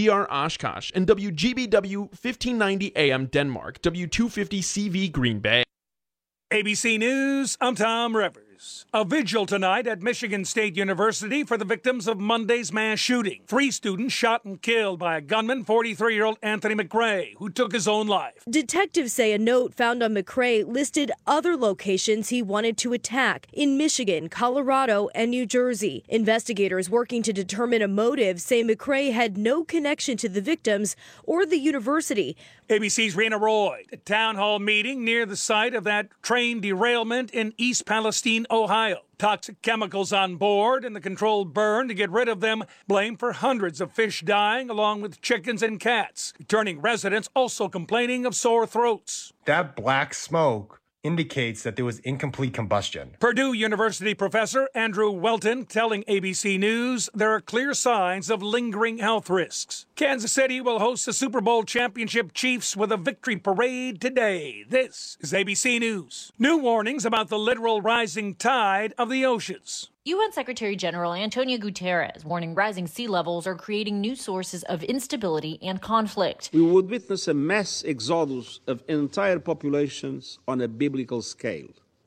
WGBR Oshkosh, and WGBW 1590 AM Denmark, W250 CV Green Bay. ABC News, I'm Tom Rivers. A vigil tonight at Michigan State University for the victims of Monday's mass shooting. 3 students shot and killed by a gunman, 43-year-old Anthony McRae, who took his own life. Detectives say a note found on McRae listed other locations he wanted to attack in Michigan, Colorado, and New Jersey. Investigators working to determine a motive say McRae had no connection to the victims or the university. ABC's Rena Roy, a town hall meeting near the site of that train derailment in East Palestine, Ohio. Toxic chemicals on board and the controlled burn to get rid of them, blamed for hundreds of fish dying along with chickens and cats. Returning residents also complaining of sore throats. That black smoke indicates that there was incomplete combustion. Purdue University professor Andrew Welton telling ABC News there are clear signs of lingering health risks. Kansas City will host the Super Bowl championship Chiefs with a victory parade today. This is ABC News. New warnings about the literal rising tide of the oceans. UN Secretary General Antonio Guterres warning rising sea levels are creating new sources of instability and conflict. We would witness a mass exodus of entire populations on a biblical scale,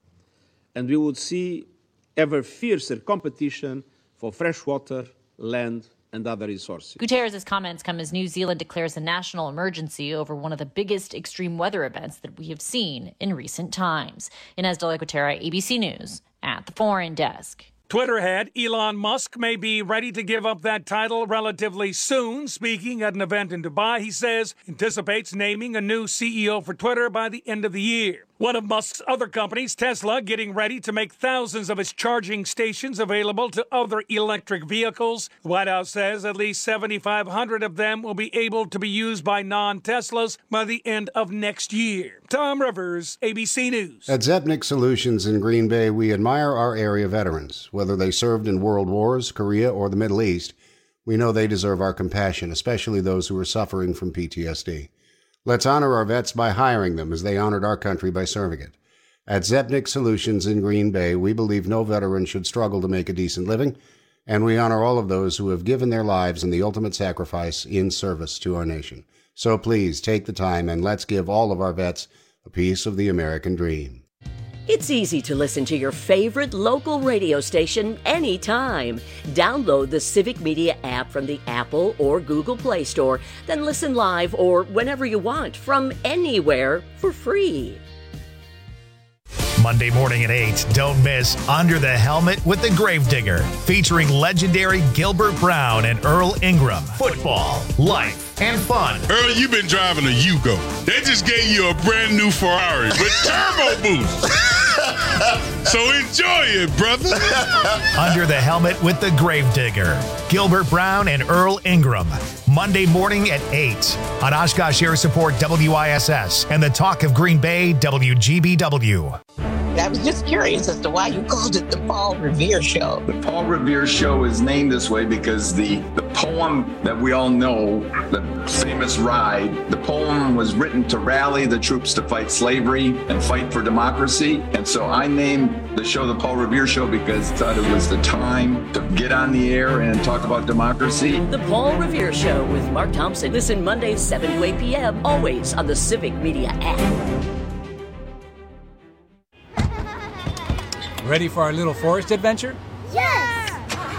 and we would see ever fiercer competition for fresh water, land, and other resources. Guterres' comments come as New Zealand declares a national emergency over one of the biggest extreme weather events that we have seen in recent times. Inez de la Gutera, ABC News, at the Foreign Desk. Twitter head Elon Musk may be ready to give up that title relatively soon. Speaking at an event in Dubai, he says anticipates naming a new CEO for Twitter by the end of the year. One of Musk's other companies, Tesla, getting ready to make thousands of its charging stations available to other electric vehicles. The White House says at least 7,500 of them will be able to be used by non-Teslas by the end of next year. Tom Rivers, ABC News. At Zepnik Solutions in Green Bay, we admire our area veterans. Whether they served in world wars, Korea, or the Middle East, we know they deserve our compassion, especially those who are suffering from PTSD. Let's honor our vets by hiring them as they honored our country by serving it. At Zepnik Solutions in Green Bay, we believe no veteran should struggle to make a decent living, and we honor all of those who have given their lives in the ultimate sacrifice in service to our nation. So please take the time and let's give all of our vets a piece of the American dream. It's easy to listen to your favorite local radio station anytime. Download the Civic Media app from the Apple or Google Play Store, then listen live or whenever you want from anywhere for free. Monday morning at 8, don't miss Under the Helmet with the Gravedigger, featuring legendary Gilbert Brown and Earl Ingram. Football, life, and fun. Earl, you've been driving a Yugo. They just gave you a brand new Ferrari with turbo boost. So enjoy it, brother. Under the Helmet with the Gravedigger, Gilbert Brown and Earl Ingram. Monday morning at 8 on Oshkosh Air Support WISS and the Talk of Green Bay WGBW. I was just curious as to why you called it the Paul Revere Show. The Paul Revere Show is named this way because the poem that we all know, the famous ride, the poem was written to rally the troops to fight slavery and fight for democracy. And so I named the show the Paul Revere Show because I thought it was the time to get on the air and talk about democracy. The Paul Revere Show with Mark Thompson. Listen Mondays 7 to 8 p.m. always on the Civic Media app. Ready for our little forest adventure? Yes!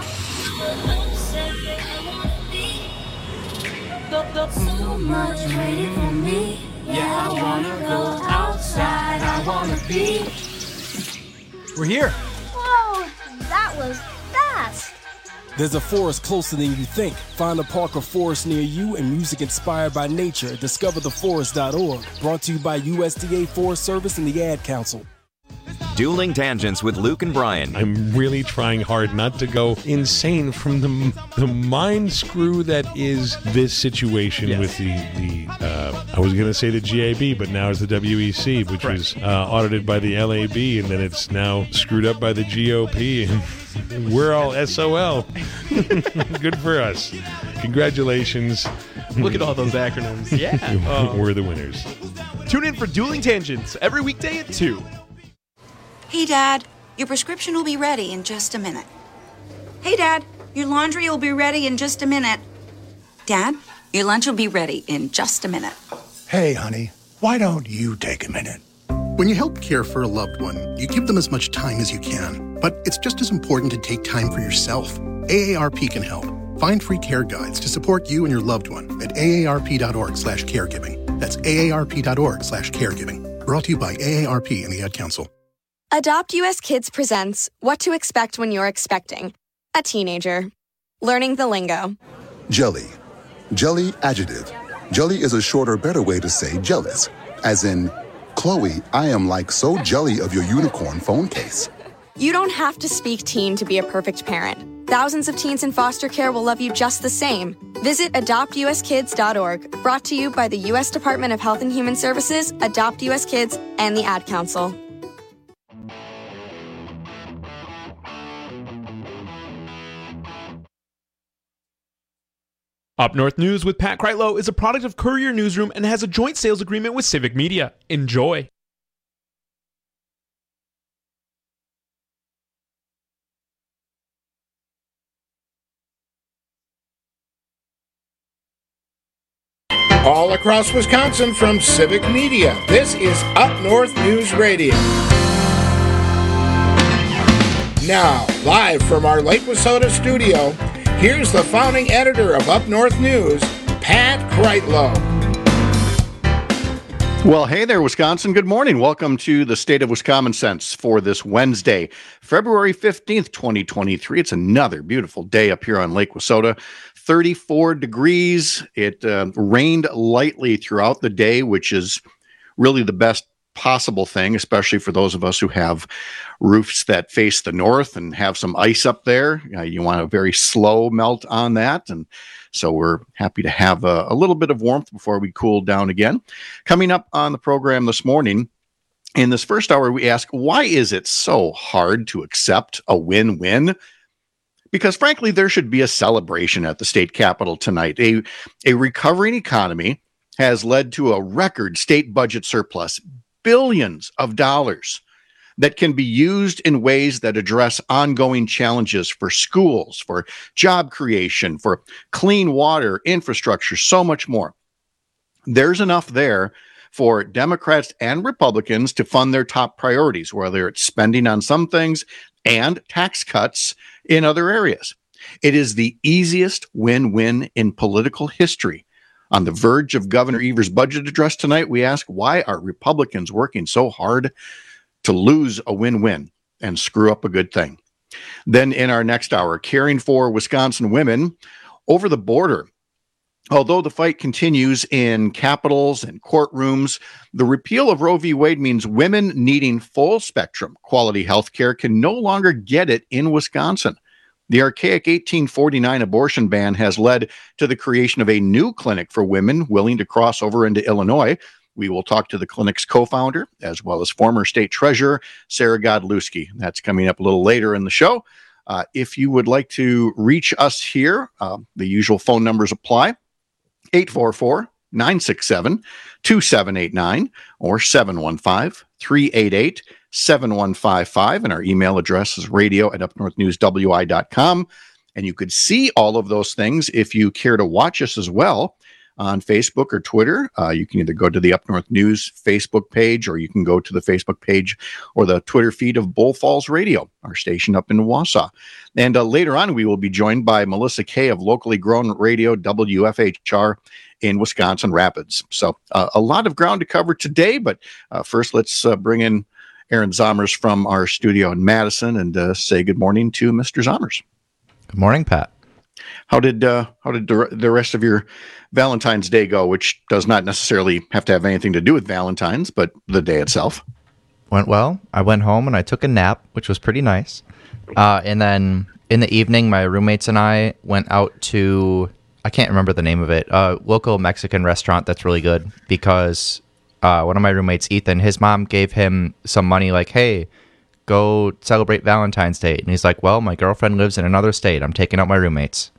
So much waiting for me. Yeah, I wanna go outside. I wanna be. We're here. Whoa, that was fast. There's a forest closer than you think. Find a park or forest near you and music inspired by nature at discovertheforest.org. Brought to you by USDA Forest Service and the Ad Council. Dueling Tangents with Luke and Brian. I'm really trying hard not to go insane from the mind screw that is this situation with the I was going to say the GAB, but now it's the WEC, which was audited by the LAB, and then it's now screwed up by the GOP, and we're all SOL. Good for us. Congratulations. Look at all those acronyms. Yeah. We're the winners. Tune in for Dueling Tangents every weekday at 2. Hey, Dad, your prescription will be ready in just a minute. Hey, Dad, your laundry will be ready in just a minute. Dad, Your lunch will be ready in just a minute. Hey, honey, why don't you take a minute? When you help care for a loved one, you give them as much time as you can. But it's just as important to take time for yourself. AARP can help. Find free care guides to support you and your loved one at aarp.org/caregiving. That's aarp.org/caregiving. Brought to you by AARP and the Ad Council. Adopt US Kids presents What to Expect When You're Expecting a Teenager. Learning the lingo. Jelly. Jelly adjective. Jelly is a shorter, better way to say jealous. As in, Chloe, I am like so jelly of your unicorn phone case. You don't have to speak teen to be a perfect parent. Thousands of teens in foster care will love you just the same. Visit adoptuskids.org, brought to you by the U.S. Department of Health and Human Services, Adopt US Kids, and the Ad Council. Up North News with Pat Kreitlow is a product of Courier Newsroom and has a joint sales agreement with Civic Media. Enjoy. All across Wisconsin from Civic Media, this is Up North News Radio. Now, live from our Lake Wissota studio, here's the founding editor of Up North News, Pat Kreitlow. Well, hey there, Wisconsin. Good morning. Welcome to the State of Wisconsin Sense for this Wednesday, February 15th, 2023. It's another beautiful day up here on Lake Wissota. 34 degrees. It rained lightly throughout the day, which is really the best possible thing, especially for those of us who have roofs that face the north and have some ice up there. You want a very slow melt on that. And so we're happy to have a little bit of warmth before we cool down again. Coming up on the program this morning, in this first hour, we ask, why is it so hard to accept a win-win? Because frankly, there should be a celebration at the state capitol tonight. A recovering economy has led to a record state budget surplus, billions of dollars that can be used in ways that address ongoing challenges for schools, for job creation, for clean water, infrastructure, so much more. There's enough there for Democrats and Republicans to fund their top priorities, whether it's spending on some things and tax cuts in other areas. It is the easiest win-win in political history. On the verge of Governor Evers' budget address tonight, we ask, why are Republicans working so hard to lose a win-win and screw up a good thing? Then in our next hour, caring for Wisconsin women over the border. Although the fight continues in capitals and courtrooms, the repeal of Roe v. Wade means women needing full spectrum quality health care can no longer get it in Wisconsin. The archaic 1849 abortion ban has led to the creation of a new clinic for women willing to cross over into Illinois. We will talk to the clinic's co-founder, as well as former state treasurer, Sarah Godlewski. That's coming up a little later in the show. If you would like to reach us here, the usual phone numbers apply. 844-967-2789 or 715-388-7155. And our email address is radio@upnorthnewswi.com. And you could see all of those things if you care to watch us as well on Facebook or Twitter. You can either go to the Up North News Facebook page, or you can go to the Facebook page or the Twitter feed of Bull Falls Radio, our station up in Wausau. And later on, we will be joined by Melissa Kay of locally grown radio WFHR in Wisconsin Rapids. So a lot of ground to cover today, but first let's bring in Aaron Zomers from our studio in Madison and say good morning to Mr. Zomers. Good morning, Pat. How did the rest of your Valentine's Day go, which does not necessarily have to have anything to do with Valentine's, but the day itself? Went well. I went home and I took a nap, which was pretty nice. And then in the evening, my roommates and I went out to, I can't remember the name of it, a local Mexican restaurant that's really good because one of my roommates, Ethan, his mom gave him some money like, hey, go celebrate Valentine's Day. And he's like, well, my girlfriend lives in another state. I'm taking out my roommates.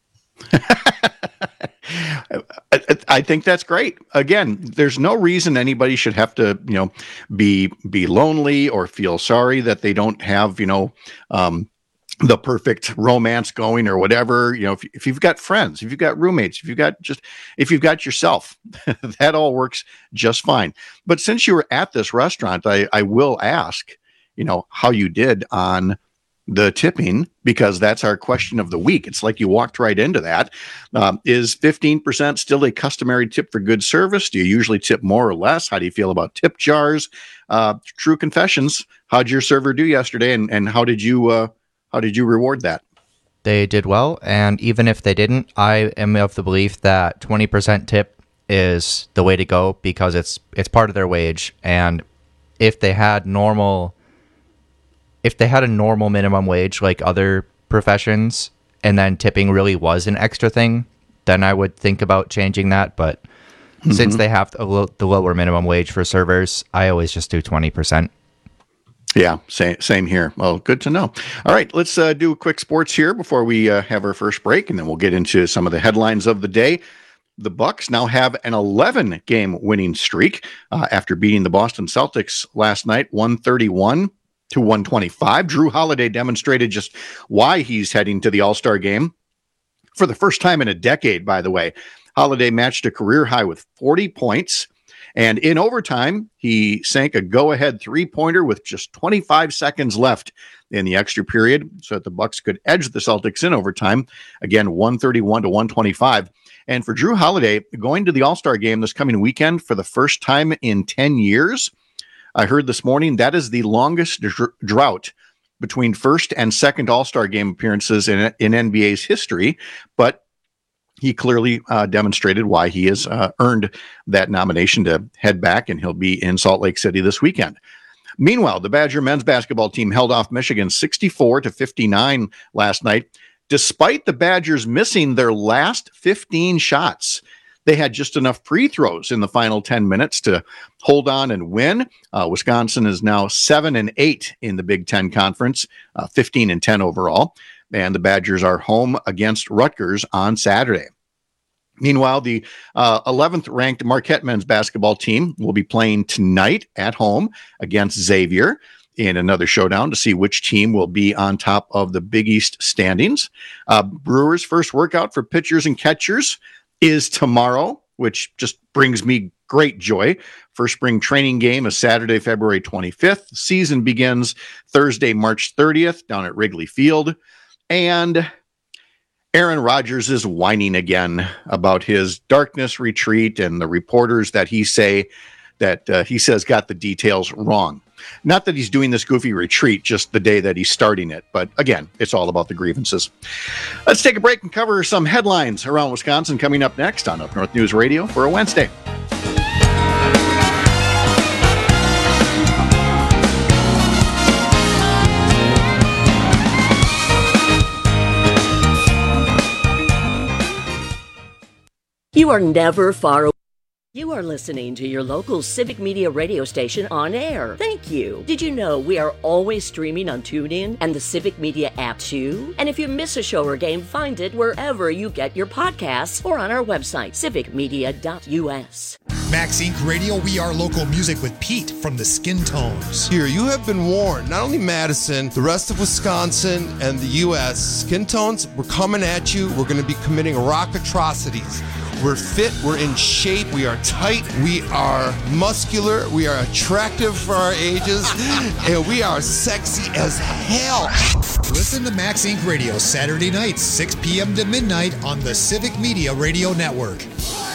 I think that's great. Again, there's no reason anybody should have to, be lonely or feel sorry that they don't have, the perfect romance going or whatever, if you've got friends, if you've got roommates, if you've got yourself, that all works just fine. But since you were at this restaurant, I will ask, how you did on the tipping, because that's our question of the week. It's like you walked right into that. Is 15% still a customary tip for good service? Do you usually tip more or less? How do you feel about tip jars? True confessions. How'd your server do yesterday, and how did you reward that? They did well, and even if they didn't, I am of the belief that 20% tip is the way to go, because it's part of their wage. And if they had a normal minimum wage like other professions, and then tipping really was an extra thing, then I would think about changing that. But since they have the lower minimum wage for servers, I always just do 20%. Yeah, same here. Well, good to know. All right, let's do a quick sports here before we have our first break, and then we'll get into some of the headlines of the day. The Bucks now have an 11-game winning streak after beating the Boston Celtics last night, 131-125. Jrue Holiday demonstrated just why he's heading to the All-Star game for the first time in a decade, by the way. Holiday matched a career high with 40 points. And in overtime, he sank a go-ahead three-pointer with just 25 seconds left in the extra period, so that the Bucks could edge the Celtics in overtime. Again, 131-125. And for Jrue Holiday, going to the All-Star game this coming weekend for the first time in 10 years, I heard this morning that is the longest drought between first and second All-Star game appearances in NBA's history. But he clearly demonstrated why he has earned that nomination to head back, and he'll be in Salt Lake City this weekend. Meanwhile, the Badger men's basketball team held off Michigan 64-59 last night, despite the Badgers missing their last 15 shots. They had just enough free throws in the final 10 minutes to hold on and win. Wisconsin is now 7-8 in the Big Ten Conference, 15-10 overall. And the Badgers are home against Rutgers on Saturday. Meanwhile, the 11th ranked Marquette men's basketball team will be playing tonight at home against Xavier in another showdown to see which team will be on top of the Big East standings. Brewers' first workout for pitchers and catchers is tomorrow, which just brings me great joy. First spring training game is Saturday, February 25th. The season begins Thursday, March 30th down at Wrigley Field. And Aaron Rodgers is whining again about his darkness retreat and the reporters that he says got the details wrong. Not that he's doing this goofy retreat just the day that he's starting it, but again, it's all about the grievances. Let's take a break and cover some headlines around Wisconsin coming up next on Up North News Radio for a Wednesday. You are never far away. You are listening to your local Civic Media radio station on air. Thank you. Did you know we are always streaming on TuneIn and the Civic Media app too? And if you miss a show or game, find it wherever you get your podcasts or on our website, civicmedia.us. Max Inc. Radio, we are local music with Pete from the Skin Tones. Here, you have been warned. Not only Madison, the rest of Wisconsin and the U.S. Skin Tones, we're coming at you. We're going to be committing rock atrocities. We're fit, we're in shape, we are tight, we are muscular, we are attractive for our ages, and we are sexy as hell. Listen to Max Inc. Radio Saturday nights, 6 p.m. to midnight on the Civic Media Radio Network.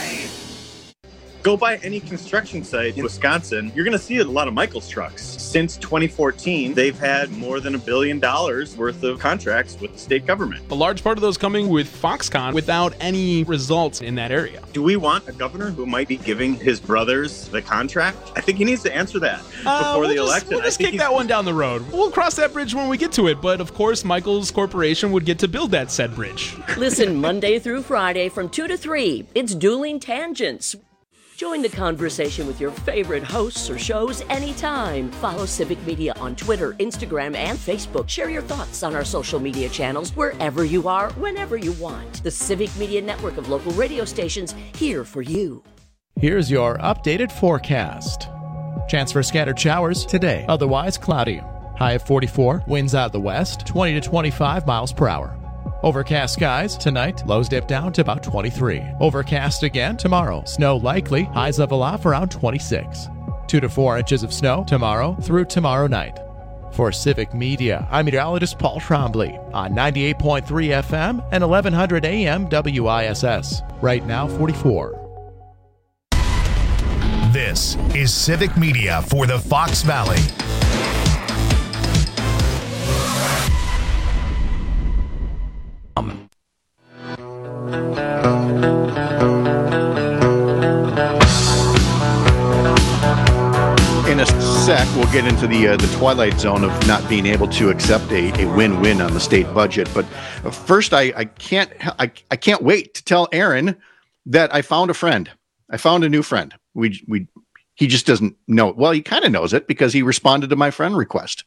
Go by any construction site in Wisconsin, you're going to see a lot of Michaels trucks. Since 2014, they've had more than $1 billion worth of contracts with the state government. A large part of those coming with Foxconn without any results in that area. Do we want a governor who might be giving his brothers the contract? I think he needs to answer that before the election. We'll just kick that one down the road. We'll cross that bridge when we get to it. But of course, Michaels Corporation would get to build that said bridge. Listen Monday through Friday from 2 to 3. It's Dueling Tangents. Join the conversation with your favorite hosts or shows anytime. Follow Civic Media on Twitter, Instagram, and Facebook. Share your thoughts on our social media channels wherever you are, whenever you want. The Civic Media network of local radio stations here for you. Here's your updated forecast. Chance for scattered showers today, otherwise cloudy. high of 44. Winds out of the west, 20 to 25 miles per hour. Overcast skies tonight, lows dip down to about 23. Overcast again tomorrow, snow likely, highs level off around 26. 2 to 4 inches of snow tomorrow through tomorrow night. For Civic Media, I'm meteorologist Paul Trombley on 98.3 FM and 1100 AM WISS. Right now, 44. This is Civic Media for the Fox Valley. In a sec, we'll get into the twilight zone of not being able to accept a win-win on the state budget. But first, I can't wait to tell Aaron that I found a friend. I found a new friend. He just doesn't know it. Well, he kind of knows it because he responded to my friend request.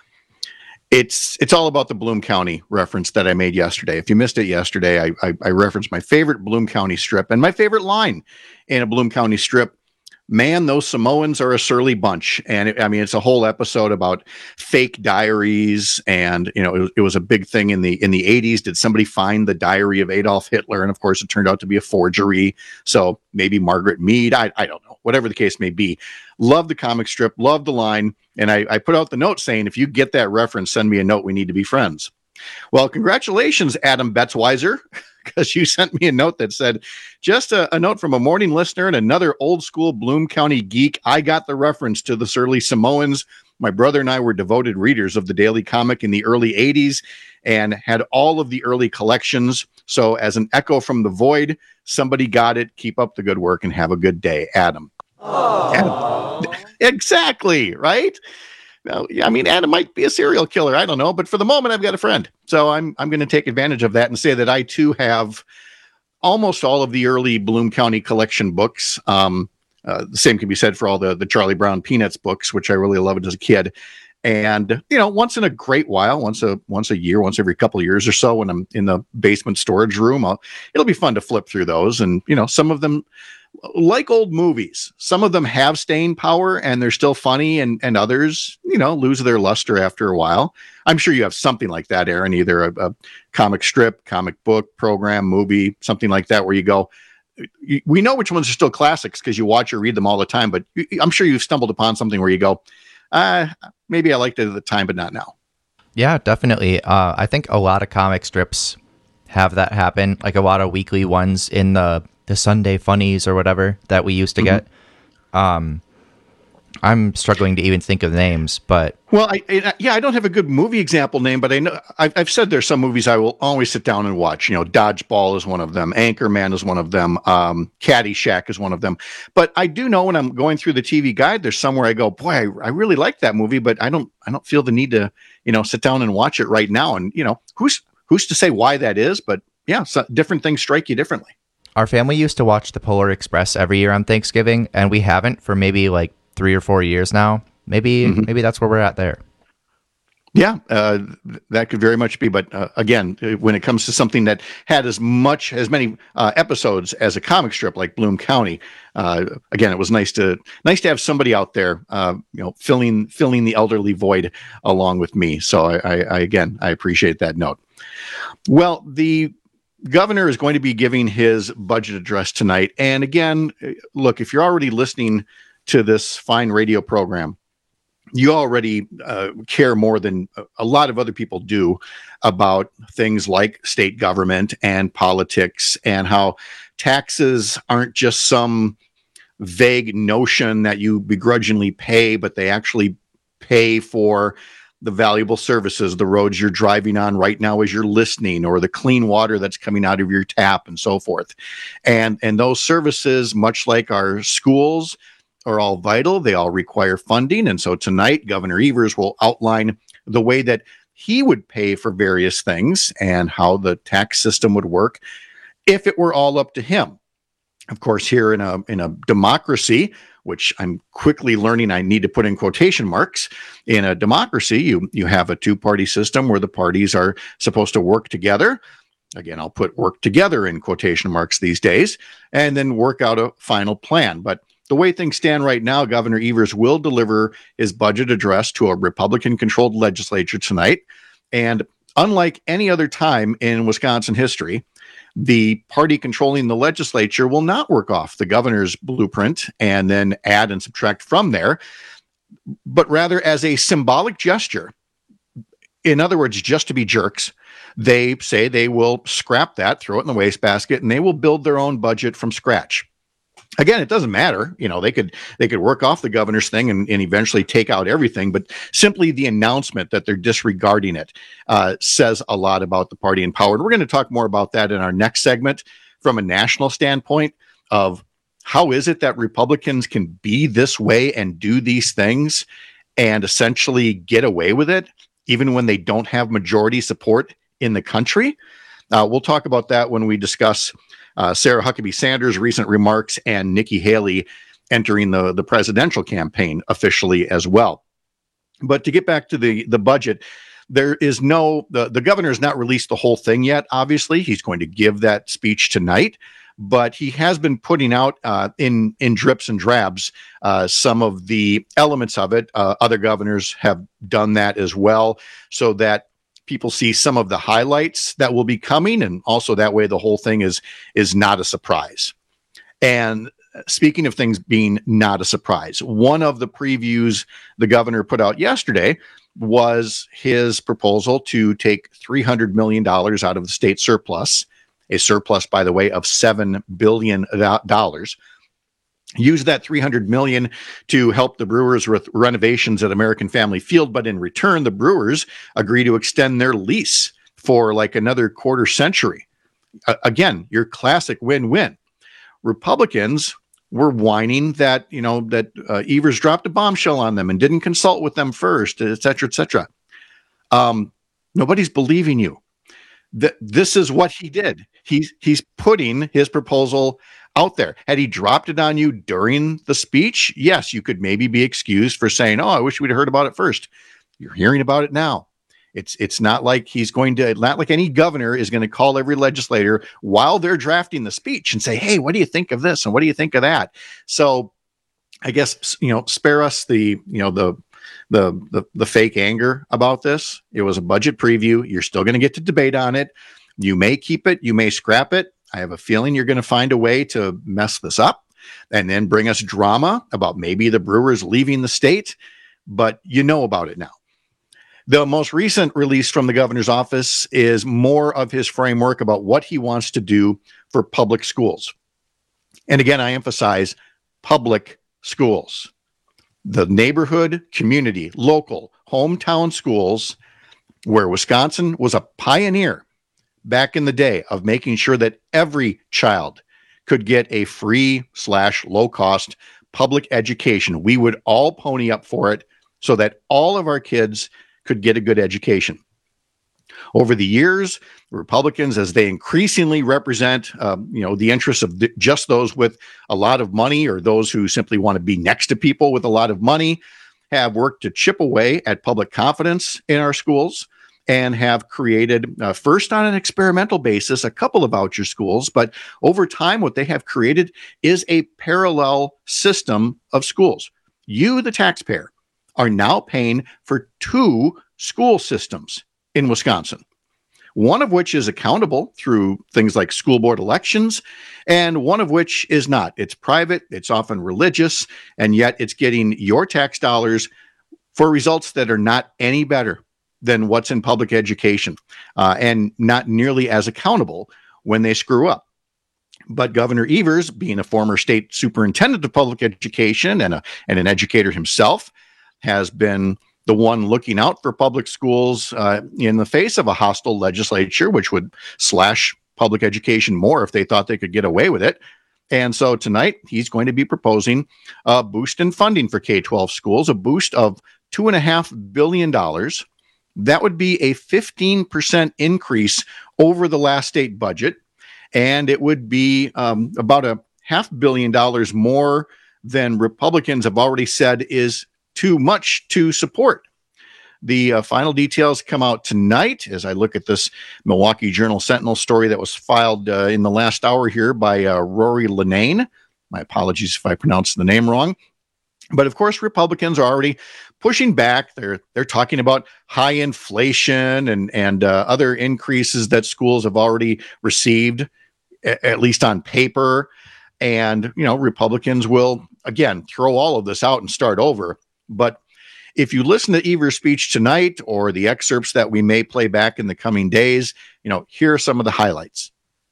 It's all about the Bloom County reference that I made yesterday. If you missed it yesterday, I referenced my favorite Bloom County strip and my favorite line in a Bloom County strip. Man, those Samoans are a surly bunch. And it's a whole episode about fake diaries. And, it was a big thing in the 80s. Did somebody find the diary of Adolf Hitler? And of course, it turned out to be a forgery. So maybe Margaret Mead. I don't know. Whatever the case may be. Love the comic strip. Love the line. And I put out the note saying, if you get that reference, send me a note. We need to be friends. Well, congratulations, Adam Betzweiser, because you sent me a note that said, just a note from a morning listener and another old school Bloom County geek. I got the reference to the surly Samoans. My brother and I were devoted readers of the Daily Comic in the early 80s and had all of the early collections. So as an echo from the void, somebody got it. Keep up the good work and have a good day, Adam. Adam. Exactly, right? Now, Adam might be a serial killer. I don't know. But for the moment, I've got a friend. So I'm going to take advantage of that and say that I, too, have almost all of the early Bloom County collection books. The same can be said for all the Charlie Brown Peanuts books, which I really loved as a kid. And, once in a great while, once a year, once every couple of years or so, when I'm in the basement storage room, it'll be fun to flip through those. And, some of them, like old movies, some of them have staying power and they're still funny, and others, lose their luster after a while. I'm sure you have something like that, Aaron, either a comic strip, comic book, program, movie, something like that, where you go, we know which ones are still classics because you watch or read them all the time, but I'm sure you've stumbled upon something where you go, maybe I liked it at the time, but not now. Yeah, definitely. I think a lot of comic strips have that happen, like a lot of weekly ones in the Sunday funnies or whatever that we used to get. I'm struggling to even think of names, but I don't have a good movie example name, but I know I've said there's some movies I will always sit down and watch. Dodgeball is one of them, Anchorman is one of them, Caddyshack is one of them. But I do know when I'm going through the TV guide, there's somewhere I go, boy, I really like that movie, but I don't feel the need to sit down and watch it right now. And who's to say why that is? But yeah, so different things strike you differently. Our family used to watch the Polar Express every year on Thanksgiving, and we haven't for maybe like 3 or 4 years now. Maybe that's where we're at there. Yeah, that could very much be. But again, when it comes to something that had as many episodes as a comic strip like Bloom County, again, it was nice to have somebody out there, filling the elderly void along with me. So I appreciate that note. Well, the governor is going to be giving his budget address tonight. And again, look, if you're already listening to this fine radio program, you already care more than a lot of other people do about things like state government and politics, and how taxes aren't just some vague notion that you begrudgingly pay, but they actually pay for the valuable services, the roads you're driving on right now as you're listening, or the clean water that's coming out of your tap, and so forth. And those services, much like our schools, are all vital. They all require funding. And so tonight, Governor Evers will outline the way that he would pay for various things and how the tax system would work if it were all up to him. Of course, here in a democracy, which I'm quickly learning I need to put in quotation marks, in a democracy, you have a two-party system where the parties are supposed to work together. Again, I'll put work together in quotation marks these days, and then work out a final plan. But the way things stand right now, Governor Evers will deliver his budget address to a Republican-controlled legislature tonight. And unlike any other time in Wisconsin history, the party controlling the legislature will not work off the governor's blueprint and then add and subtract from there, but rather as a symbolic gesture. In other words, just to be jerks, they say they will scrap that, throw it in the wastebasket, and they will build their own budget from scratch. Again, it doesn't matter. They could work off the governor's thing and eventually take out everything, but simply the announcement that they're disregarding it says a lot about the party in power. And we're going to talk more about that in our next segment from a national standpoint of how is it that Republicans can be this way and do these things and essentially get away with it, even when they don't have majority support in the country. We'll talk about that when we discuss Sarah Huckabee Sanders' recent remarks and Nikki Haley entering the presidential campaign officially as well. But to get back to the budget, there is the governor has not released the whole thing yet. Obviously, he's going to give that speech tonight, but he has been putting out in drips and drabs some of the elements of it. Other governors have done that as well, so that people see some of the highlights that will be coming, and also that way the whole thing is not a surprise. And speaking of things being not a surprise, one of the previews the governor put out yesterday was his proposal to take $300 million out of the state surplus, a surplus, by the way, of $7 billion. Use that $300 million to help the Brewers with renovations at American Family Field, but in return, the Brewers agree to extend their lease for like another quarter century. Again, your classic win-win. Republicans were whining that Evers dropped a bombshell on them and didn't consult with them first, et cetera, et cetera. Nobody's believing you. This is what he did. He's putting his proposal out there. Had he dropped it on you during the speech, yes, you could maybe be excused for saying, "Oh, I wish we'd heard about it first." You're hearing about it now. It's not like not like any governor is going to call every legislator while they're drafting the speech and say, "Hey, what do you think of this? And what do you think of that?" So I guess, spare us the fake anger about this. It was a budget preview. You're still going to get to debate on it. You may keep it. You may scrap it. I have a feeling you're going to find a way to mess this up and then bring us drama about maybe the Brewers leaving the state, but you know about it now. The most recent release from the governor's office is more of his framework about what he wants to do for public schools. And again, I emphasize public schools. The neighborhood, community, local, hometown schools where Wisconsin was a pioneer back in the day of making sure that every child could get a free/low-cost public education. We would all pony up for it so that all of our kids could get a good education. Over the years, Republicans, as they increasingly represent, the interests of just those with a lot of money or those who simply want to be next to people with a lot of money, have worked to chip away at public confidence in our schools and have created, first on an experimental basis, a couple of voucher schools. But over time, what they have created is a parallel system of schools. You, the taxpayer, are now paying for two school systems in Wisconsin, one of which is accountable through things like school board elections, and one of which is not. It's private, it's often religious, and yet it's getting your tax dollars for results that are not any better than what's in public education, and not nearly as accountable when they screw up. But Governor Evers, being a former state superintendent of public education and an educator himself, has been the one looking out for public schools in the face of a hostile legislature, which would slash public education more if they thought they could get away with it. And so tonight, he's going to be proposing a boost in funding for K-12 schools, a boost of $2.5 billion. That would be a 15% increase over the last state budget, and it would be about a $500 million more than Republicans have already said is too much to support. The final details come out tonight as I look at this Milwaukee Journal Sentinel story that was filed in the last hour here by Rory Linnane My apologies if I pronounced the name wrong. But of course, Republicans are already pushing back. They're talking about high inflation and other increases that schools have already received, at least on paper. And, Republicans will, again, throw all of this out and start over. But if you listen to Evers' speech tonight or the excerpts that we may play back in the coming days, here are some of the highlights.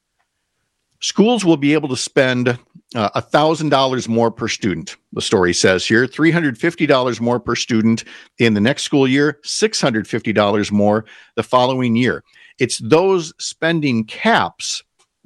Schools will be able to spend $1,000 more per student, the story says here, $350 more per student in the next school year, $650 more the following year. It's those spending caps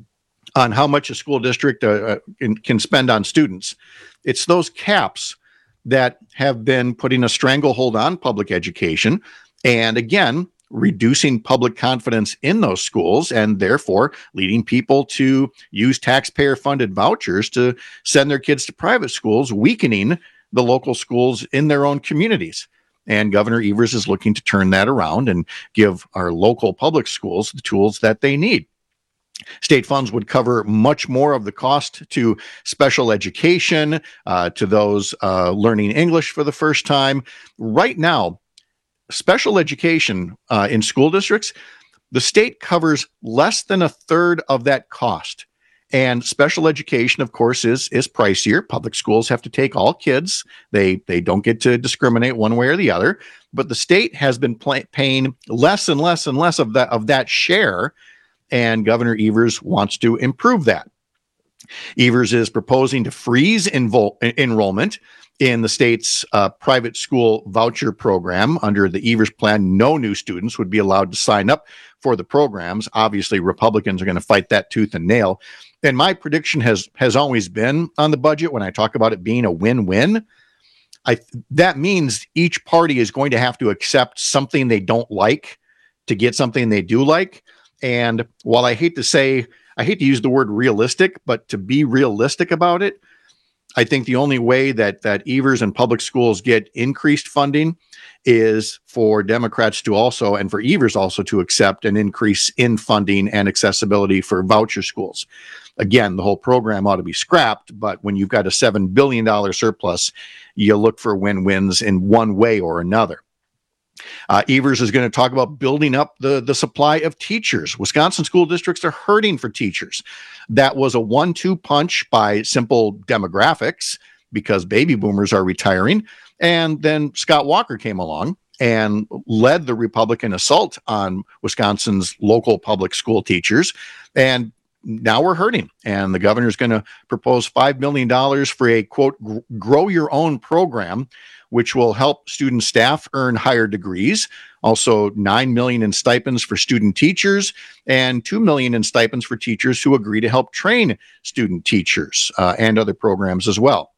on how much a school district can spend on students. It's those caps that have been putting a stranglehold on public education and, again, reducing public confidence in those schools and therefore leading people to use taxpayer-funded vouchers to send their kids to private schools, weakening the local schools in their own communities. And Governor Evers is looking to turn that around and give our local public schools the tools that they need. State funds would cover much more of the cost to special education, to those learning English for the first time. Right now, special education in school districts, the state covers less than a third of that cost. And special education, of course, is pricier. Public schools have to take all kids. They don't get to discriminate one way or the other. But the state has been paying less and less and less of that share. And Governor Evers wants to improve that. Evers is proposing to freeze enrollment in the state's private school voucher program. Under the Evers plan, no new students would be allowed to sign up for the programs. Obviously, Republicans are going to fight that tooth and nail. And my prediction has always been on the budget, when I talk about it being a win-win, that means each party is going to have to accept something they don't like to get something they do like. And while I hate to use the word realistic, but to be realistic about it, I think the only way that Evers and public schools get increased funding is for Democrats to also, and for Evers also, to accept an increase in funding and accessibility for voucher schools. Again, the whole program ought to be scrapped, but when you've got a $7 billion surplus, you look for win-wins in one way or another. Evers is going to talk about building up the supply of teachers. Wisconsin school districts are hurting for teachers. That was a 1-2 punch by simple demographics because baby boomers are retiring. And then Scott Walker came along and led the Republican assault on Wisconsin's local public school teachers. And now we're hurting. And the governor is going to propose $5 million for a, quote, grow your own program, which will help student staff earn higher degrees. Also, $9 million in stipends for student teachers and $2 million in stipends for teachers who agree to help train student teachers and other programs as well.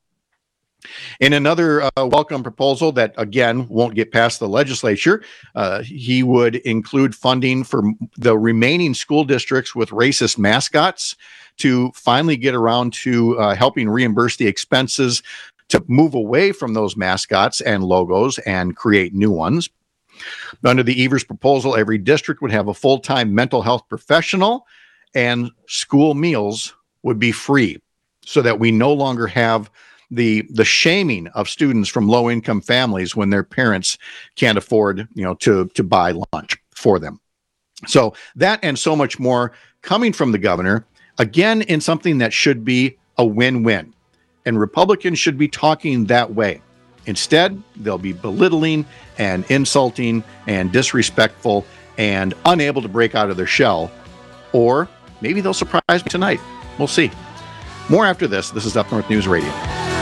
In another welcome proposal that, again, won't get past the legislature, he would include funding for the remaining school districts with racist mascots to finally get around to helping reimburse the expenses to move away from those mascots and logos and create new ones. Under the Evers proposal, every district would have a full-time mental health professional and school meals would be free so that we no longer have the shaming of students from low-income families when their parents can't afford, to buy lunch for them. So that and so much more coming from the governor, again, in something that should be a win-win. And Republicans should be talking that way. Instead, they'll be belittling and insulting and disrespectful and unable to break out of their shell. Or maybe they'll surprise me tonight. We'll see. More after this. This is Up North News Radio.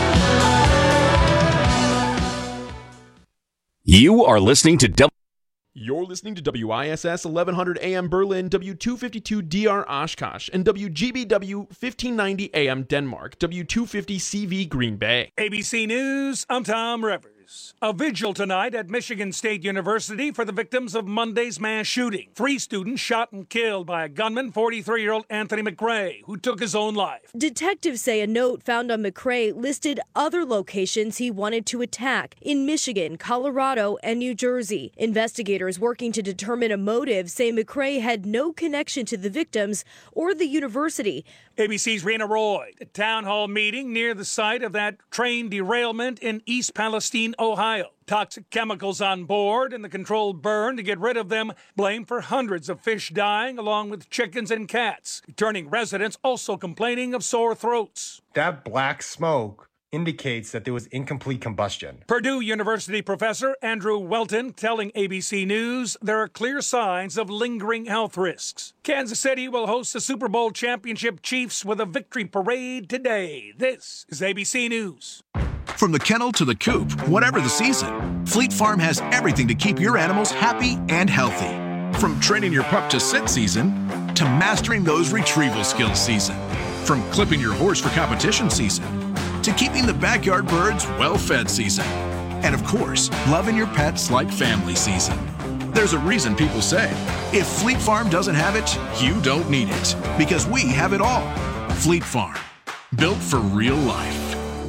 You are listening to You're listening to WISS 1100 AM Berlin, W252 DR Oshkosh, and WGBW 1590 AM Denmark, W250 CV Green Bay. ABC News, I'm Tom Revers. news. A vigil tonight at Michigan State University for the victims of Monday's mass shooting. 3 students shot and killed by a gunman, 43-year-old Anthony McRae, who took his own life. Detectives say a note found on McRae listed other locations he wanted to attack in Michigan, Colorado, and New Jersey. Investigators working to determine a motive say McRae had no connection to the victims or the university. ABC's Rena Roy. A town hall meeting near the site of that train derailment in East Palestine, Ohio. Toxic chemicals on board and the controlled burn to get rid of them. Blame for hundreds of fish dying along with chickens and cats. Returning residents also complaining of sore throats. That black smoke indicates that there was incomplete combustion. Purdue University professor Andrew Welton telling ABC News there are clear signs of lingering health risks. Kansas City will host the Super Bowl championship Chiefs with a victory parade today. This is ABC News. From the kennel to the coop, whatever the season, Fleet Farm has everything to keep your animals happy and healthy. From training your pup to sit season to mastering those retrieval skills season. From clipping your horse for competition season to keeping the backyard birds well-fed season. And of course, loving your pets like family season. There's a reason people say, if Fleet Farm doesn't have it, you don't need it. Because we have it all. Fleet Farm. Built for real life.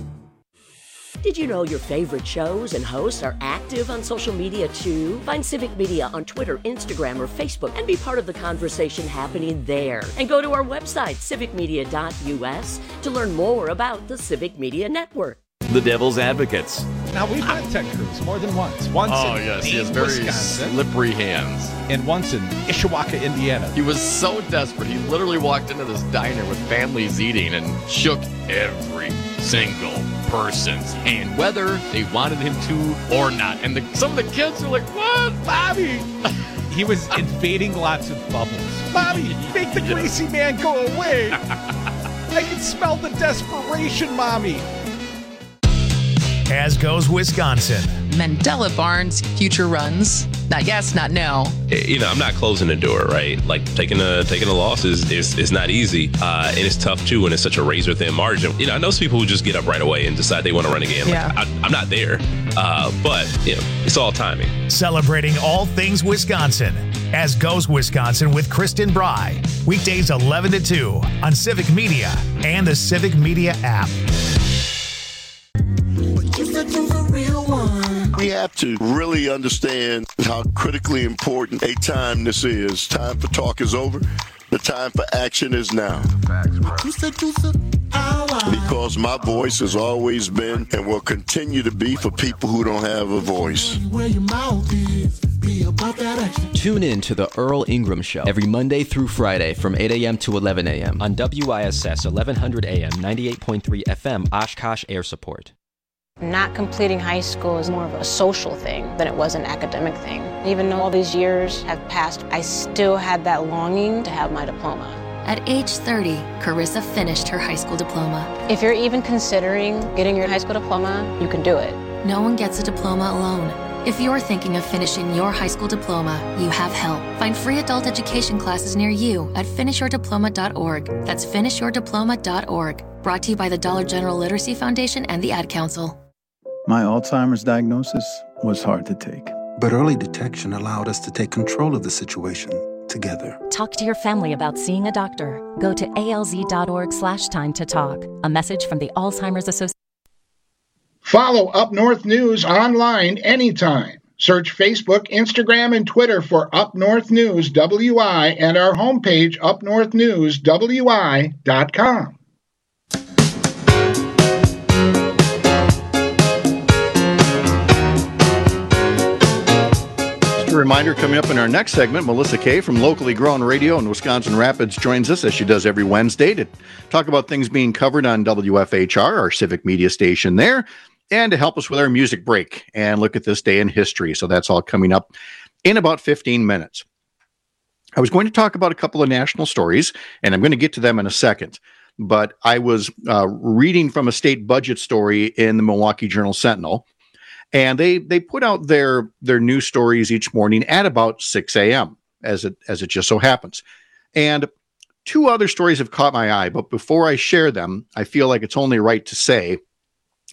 Did you know your favorite shows and hosts are active on social media too? Find Civic Media on Twitter, Instagram, or Facebook and be part of the conversation happening there. And go to our website, civicmedia.us, to learn more about the Civic Media Network. The Devil's Advocates. Now, we've met Ted Cruz more than once. Once in yes, he has very Wisconsin, slippery hands. and once in Ishawaka, Indiana. He was so desperate, he literally walked into this diner with families eating and shook every single person's hand, whether they wanted him to or not. And some of the kids were like, "What, Bobby?" He was invading lots of bubbles. Bobby, make the greasy man go away. I can smell the desperation, Mommy. As goes Wisconsin. Mandela Barnes future runs. Not yes, not no. I'm not closing the door, right? Like taking a loss is not easy, and it's tough too. And it's such a razor thin margin. I know some people who just get up right away and decide they want to run again. Yeah. I'm not there, but it's all timing. Celebrating all things Wisconsin. As goes Wisconsin with Kristen Bry. Weekdays 11 to 2 on Civic Media and the Civic Media app. We have to really understand how critically important a time this is. Time for talk is over. The time for action is now. Because my voice has always been and will continue to be for people who don't have a voice. Tune in to the Earl Ingram Show every Monday through Friday from 8 a.m. to 11 a.m. on WISS 1100 AM 98.3 FM Oshkosh Air Support. Not completing high school is more of a social thing than it was an academic thing. Even though all these years have passed, I still had that longing to have my diploma. At age 30, Carissa finished her high school diploma. If you're even considering getting your high school diploma, you can do it. No one gets a diploma alone. If you're thinking of finishing your high school diploma, you have help. Find free adult education classes near you at finishyourdiploma.org. That's finishyourdiploma.org. Brought to you by the Dollar General Literacy Foundation and the Ad Council. My Alzheimer's diagnosis was hard to take. But early detection allowed us to take control of the situation together. Talk to your family about seeing a doctor. Go to alz.org/time to talk. A message from the Alzheimer's Association. Follow Up North News online anytime. Search Facebook, Instagram, and Twitter for Up North News WI and our homepage, upnorthnewswi.com. A reminder, coming up in our next segment, Melissa Kay from Locally Grown Radio in Wisconsin Rapids joins us, as she does every Wednesday, to talk about things being covered on WFHR, our civic media station there, and to help us with our music break and look at this day in history. So that's all coming up in about 15 minutes. I was going to talk about a couple of national stories, and I'm going to get to them in a second. But I was reading from a state budget story in the Milwaukee Journal-Sentinel. And they put out their news stories each morning at about 6 a.m., as it just so happens. And two other stories have caught my eye, but before I share them, I feel like it's only right to say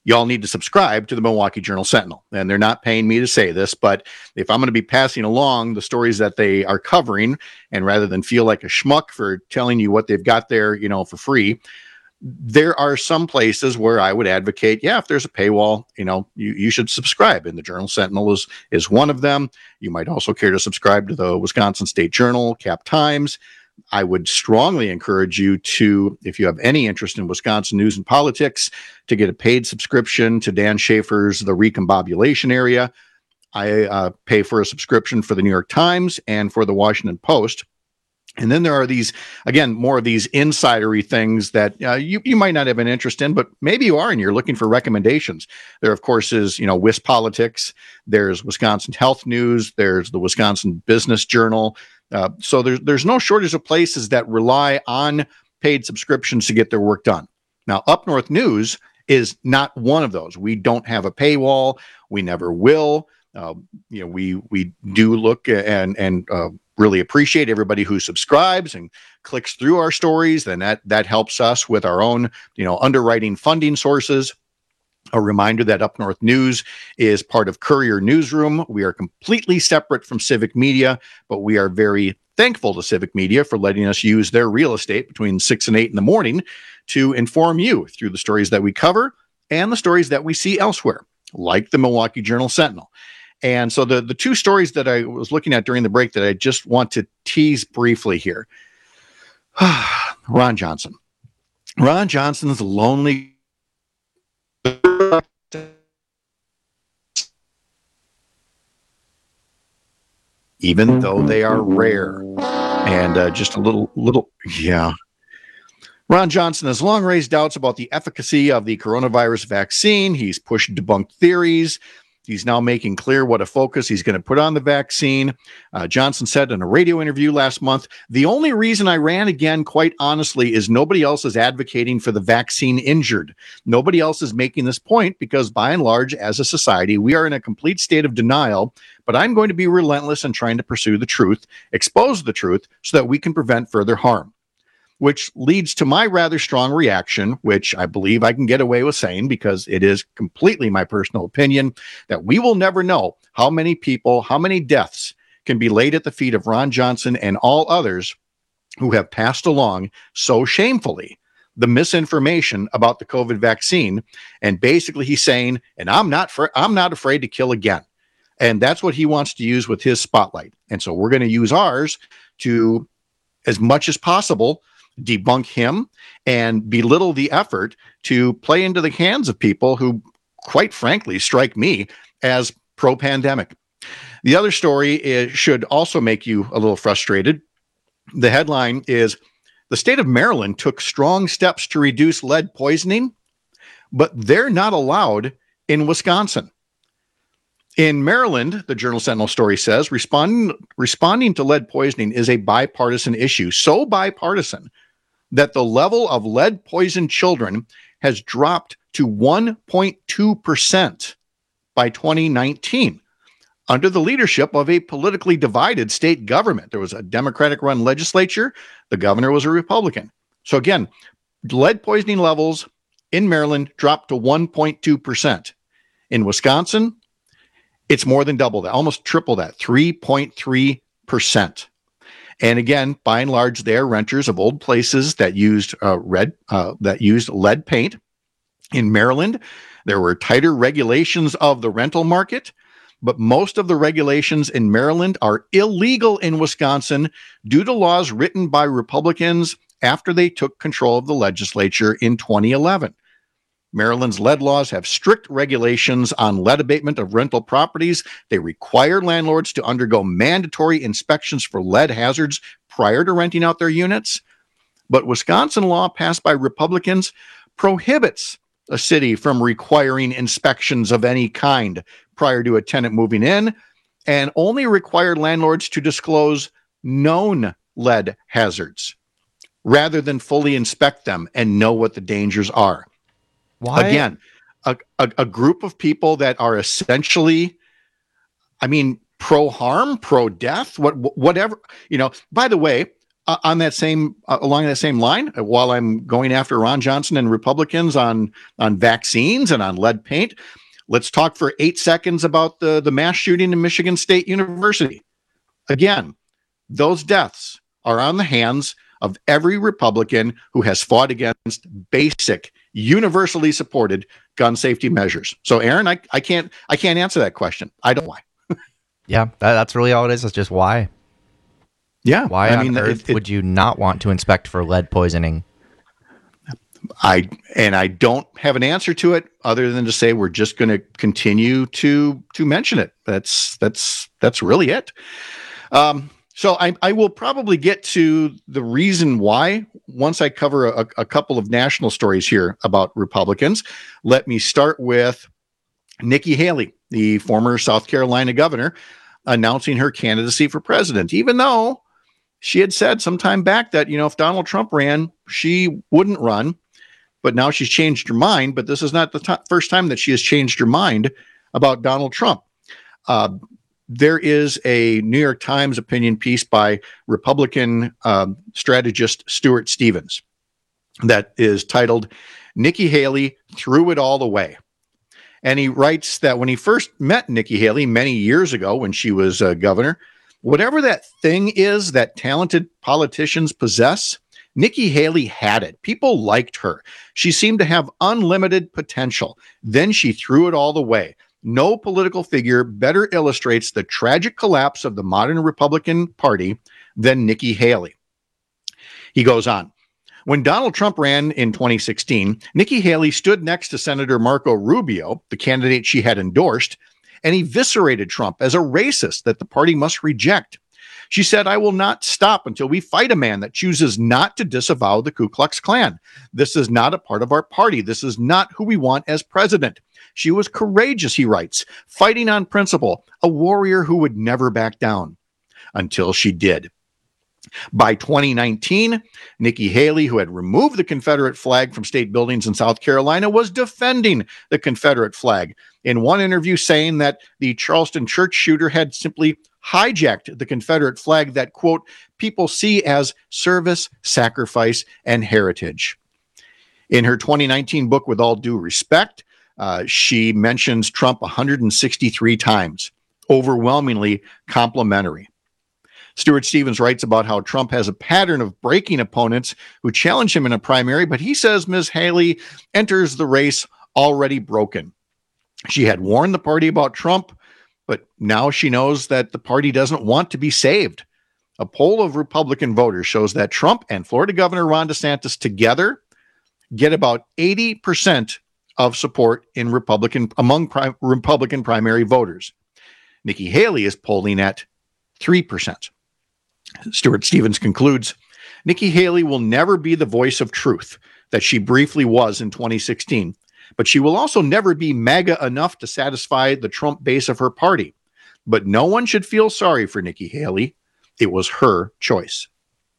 y'all need to subscribe to the Milwaukee Journal Sentinel. And they're not paying me to say this, but if I'm going to be passing along the stories that they are covering, and rather than feel like a schmuck for telling you what they've got there, for free, there are some places where I would advocate, if there's a paywall, you should subscribe. And the Journal Sentinel is one of them. You might also care to subscribe to the Wisconsin State Journal, Cap Times. I would strongly encourage you to, if you have any interest in Wisconsin news and politics, to get a paid subscription to Dan Schaefer's The Recombobulation Area. I pay for a subscription for the New York Times and for the Washington Post. And then there are these, again, more of these insidery things that you might not have an interest in, but maybe you are and you're looking for recommendations. There, of course, is, WIS Politics. There's Wisconsin Health News. There's the Wisconsin Business Journal. So there's no shortage of places that rely on paid subscriptions to get their work done. Now, Up North News is not one of those. We don't have a paywall. We never will. We do look and really appreciate everybody who subscribes and clicks through our stories. Then that helps us with our own, underwriting funding sources. A reminder that Up North News is part of Courier Newsroom. We are completely separate from Civic Media, but we are very thankful to Civic Media for letting us use their real estate between 6 and 8 in the morning to inform you through the stories that we cover and the stories that we see elsewhere, like the Milwaukee Journal Sentinel. And so the two stories that I was looking at during the break that I just want to tease briefly here. Ron Johnson. Ron Johnson's lonely. Even though they are rare. And just a little, yeah. Ron Johnson has long raised doubts about the efficacy of the coronavirus vaccine. He's pushed debunked theories. He's now making clear what a focus he's going to put on the vaccine. Johnson said in a radio interview last month, "The only reason I ran again, quite honestly, is nobody else is advocating for the vaccine injured. Nobody else is making this point because by and large, as a society, we are in a complete state of denial. But I'm going to be relentless in trying to pursue the truth, expose the truth so that we can prevent further harm." Which leads to my rather strong reaction, which I believe I can get away with saying because it is completely my personal opinion, that we will never know how many people, how many deaths can be laid at the feet of Ron Johnson and all others who have passed along so shamefully the misinformation about the COVID vaccine. And basically he's saying, and I'm not afraid to kill again. And that's what he wants to use with his spotlight. And so we're going to use ours to, as much as possible, debunk him and belittle the effort to play into the hands of people who, quite frankly, strike me as pro-pandemic. The other story should also make you a little frustrated. The headline is, "The state of Maryland took strong steps to reduce lead poisoning, but they're not allowed in Wisconsin." In Maryland, the Journal Sentinel story says, responding to lead poisoning is a bipartisan issue, so bipartisan that the level of lead-poisoned children has dropped to 1.2% by 2019 under the leadership of a politically divided state government. There was a Democratic-run legislature. The governor was a Republican. So again, lead poisoning levels in Maryland dropped to 1.2%. In Wisconsin, it's more than double that, almost triple that, 3.3%. And again, by and large, they are renters of old places that used lead paint. In Maryland, there were tighter regulations of the rental market, but most of the regulations in Maryland are illegal in Wisconsin due to laws written by Republicans after they took control of the legislature in 2011. Maryland's lead laws have strict regulations on lead abatement of rental properties. They require landlords to undergo mandatory inspections for lead hazards prior to renting out their units. But Wisconsin law passed by Republicans prohibits a city from requiring inspections of any kind prior to a tenant moving in, and only required landlords to disclose known lead hazards rather than fully inspect them and know what the dangers are. Why? Again, a group of people that are essentially, pro-harm, pro-death, whatever. By the way, on that same along that same line, while I'm going after Ron Johnson and Republicans on vaccines and on lead paint, let's talk for 8 seconds about the mass shooting in Michigan State University. Again, those deaths are on the hands of every Republican who has fought against basic, universally supported gun safety measures. So, Aaron, I can't answer that question. I don't know why. Yeah, that's really all it is. It's just why. Yeah. Why on earth would you not want to inspect for lead poisoning? I don't have an answer to it other than to say we're just going to continue to mention it. That's really it. So I will probably get to the reason why once I cover a couple of national stories here about Republicans. Let me start with Nikki Haley, the former South Carolina governor, announcing her candidacy for president, even though she had said some time back that, if Donald Trump ran, she wouldn't run. But now she's changed her mind. But this is not the first time that she has changed her mind about Donald Trump. There is a New York Times opinion piece by Republican strategist Stuart Stevens that is titled, "Nikki Haley Threw It All Away." And he writes that when he first met Nikki Haley many years ago when she was governor, whatever that thing is that talented politicians possess, Nikki Haley had it. People liked her. She seemed to have unlimited potential. Then she threw it all away. No political figure better illustrates the tragic collapse of the modern Republican Party than Nikki Haley. He goes on. When Donald Trump ran in 2016, Nikki Haley stood next to Senator Marco Rubio, the candidate she had endorsed, and eviscerated Trump as a racist that the party must reject. She said, "I will not stop until we fight a man that chooses not to disavow the Ku Klux Klan. This is not a part of our party. This is not who we want as president." She was courageous, he writes, fighting on principle, a warrior who would never back down, until she did. By 2019, Nikki Haley, who had removed the Confederate flag from state buildings in South Carolina, was defending the Confederate flag in one interview, saying that the Charleston church shooter had simply hijacked the Confederate flag that, quote, people see as service, sacrifice, and heritage. In her 2019 book, With All Due Respect, she mentions Trump 163 times, overwhelmingly complimentary. Stuart Stevens writes about how Trump has a pattern of breaking opponents who challenge him in a primary, but he says Ms. Haley enters the race already broken. She had warned the party about Trump, but now she knows that the party doesn't want to be saved. A poll of Republican voters shows that Trump and Florida Governor Ron DeSantis together get about 80% of support in among Republican primary voters. Nikki Haley is polling at 3%. Stuart Stevens concludes, Nikki Haley will never be the voice of truth that she briefly was in 2016, but she will also never be MAGA enough to satisfy the Trump base of her party. But no one should feel sorry for Nikki Haley. It was her choice.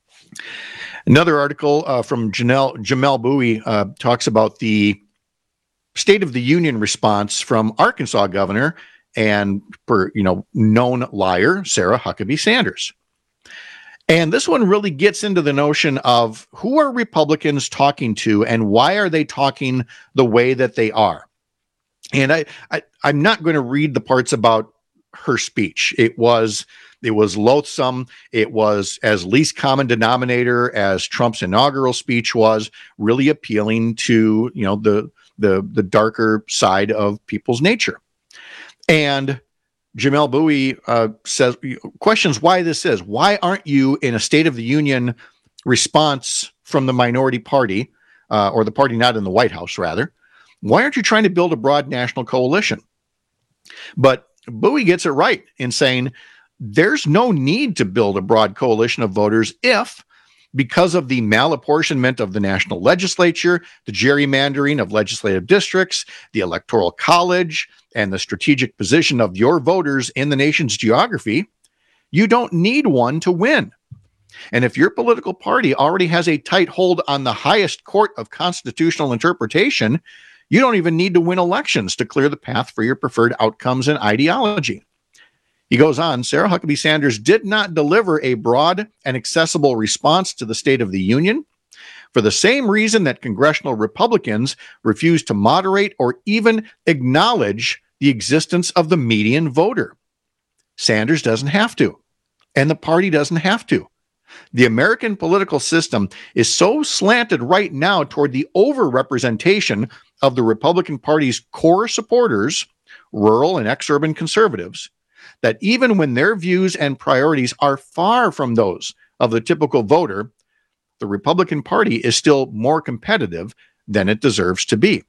Another article from Jamel Bowie talks about the State of the Union response from Arkansas governor and known liar Sarah Huckabee Sanders. And this one really gets into the notion of who are Republicans talking to and why are they talking the way that they are. And I'm not going to read the parts about her speech. It was loathsome. It was as least common denominator as Trump's inaugural speech was, really appealing to the darker side of people's nature. And Jamel Bowie questions why this is. Why aren't you in a State of the Union response from the minority party, or the party not in the White House, rather? Why aren't you trying to build a broad national coalition? But Bowie gets it right in saying there's no need to build a broad coalition of voters if, because of the malapportionment of the national legislature, the gerrymandering of legislative districts, the electoral college, and the strategic position of your voters in the nation's geography, you don't need one to win. And if your political party already has a tight hold on the highest court of constitutional interpretation, you don't even need to win elections to clear the path for your preferred outcomes and ideology. He goes on, Sarah Huckabee Sanders did not deliver a broad and accessible response to the State of the Union for the same reason that congressional Republicans refuse to moderate or even acknowledge the existence of the median voter. Sanders doesn't have to, and the party doesn't have to. The American political system is so slanted right now toward the overrepresentation of the Republican Party's core supporters, rural and ex-urban conservatives, that even when their views and priorities are far from those of the typical voter, the Republican Party is still more competitive than it deserves to be.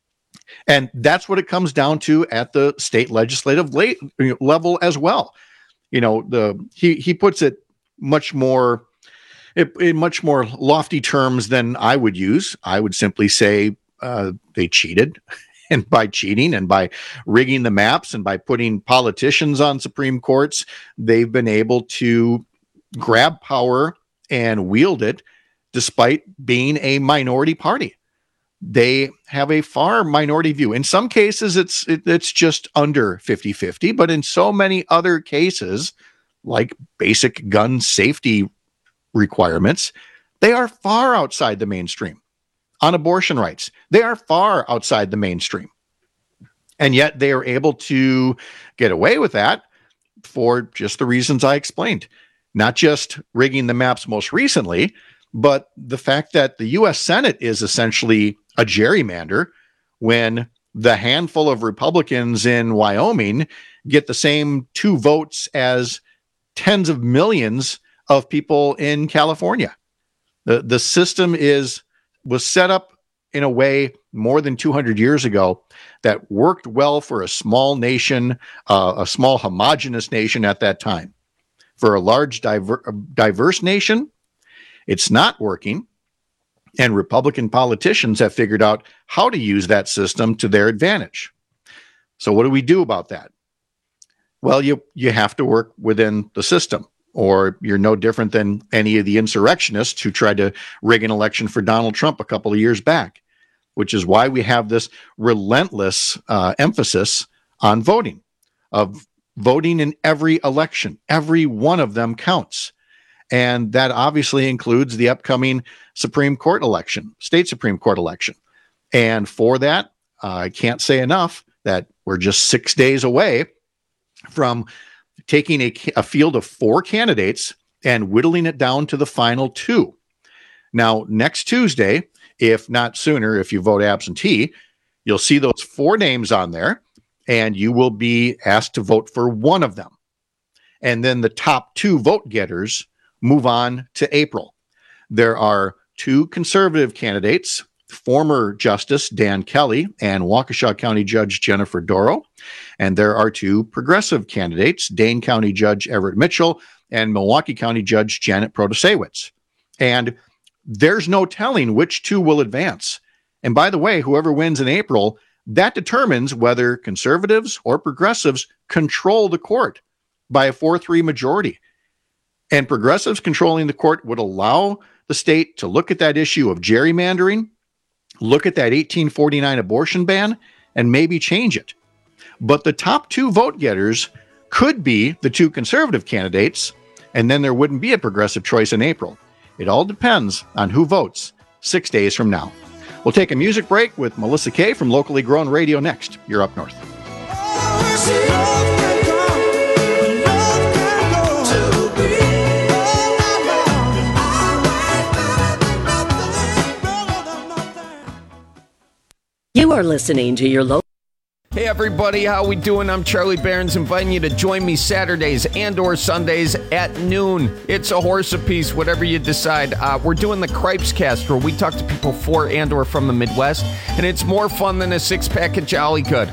And that's what it comes down to at the state legislative level as well. You know, he puts it much more in much more lofty terms than I would use. I would simply say they cheated. And by cheating and by rigging the maps and by putting politicians on Supreme Courts, they've been able to grab power and wield it despite being a minority party. They have a far minority view. In some cases, it's just under 50-50, but in so many other cases, like basic gun safety requirements, they are far outside the mainstream. On abortion rights, they are far outside the mainstream. And yet they are able to get away with that for just the reasons I explained. Not just rigging the maps most recently, but the fact that the U.S. Senate is essentially a gerrymander when the handful of Republicans in Wyoming get the same 2 votes as tens of millions of people in California. The system was set up in a way more than 200 years ago that worked well for a small nation, a small homogenous nation at that time. For a large diverse nation, it's not working. And Republican politicians have figured out how to use that system to their advantage. So what do we do about that? Well, you have to work within the system, or you're no different than any of the insurrectionists who tried to rig an election for Donald Trump a couple of years back, which is why we have this relentless emphasis on voting, of voting in every election. Every one of them counts. And that obviously includes the upcoming Supreme Court election, state Supreme Court election. And for that, I can't say enough that we're just 6 days away from taking a field of 4 candidates and whittling it down to the final 2. Now, next Tuesday, if not sooner, if you vote absentee, you'll see those 4 names on there, and you will be asked to vote for one of them. And then the top 2 vote getters move on to April. There are 2 conservative candidates, former Justice Dan Kelly and Waukesha County Judge Jennifer Dorough. And there are 2 progressive candidates, Dane County Judge Everett Mitchell and Milwaukee County Judge Janet Protasewicz. And there's no telling which 2 will advance. And by the way, whoever wins in April, that determines whether conservatives or progressives control the court by a 4-3 majority. And progressives controlling the court would allow the state to look at that issue of gerrymandering, look at that 1849 abortion ban, and maybe change it. But the top 2 vote getters could be the 2 conservative candidates, and then there wouldn't be a progressive choice in April. It all depends on who votes 6 days from now. We'll take a music break with Melissa Kay from Locally Grown Radio next. You're Up North. You are listening to your local. Hey everybody, how we doing? I'm Charlie Barons, inviting you to join me Saturdays and or Sundays at noon. It's a horse apiece, whatever you decide. We're doing the Cripes Cast, where we talk to people for and or from the Midwest, and it's more fun than a 6-pack of Jolly Good.